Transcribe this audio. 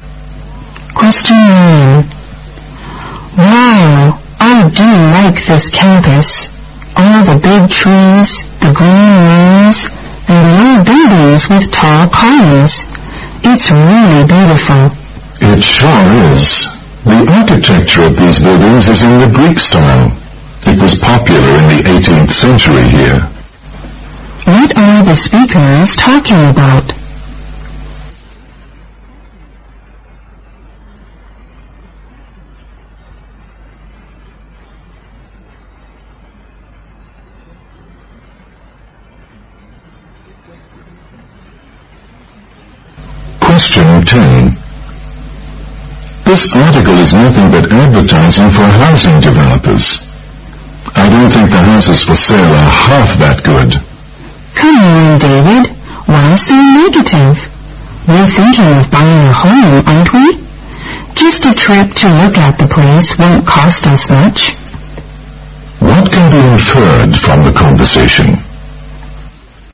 Question 9. Wow, I do like this campus. All the big trees, the green lanes, and the old buildings with tall columns. It's really beautiful. It sure is. The architecture of these buildings is in the Greek style. It was popular in the 18th century here. What are the speakers talking about? Question 10. This article is nothing but advertising for housing developers. I don't think the houses for sale are half that good. Come on, David. Why so negative? We're thinking of buying a home, aren't we? Just a trip to look at the place won't cost us much. What can be inferred from the conversation?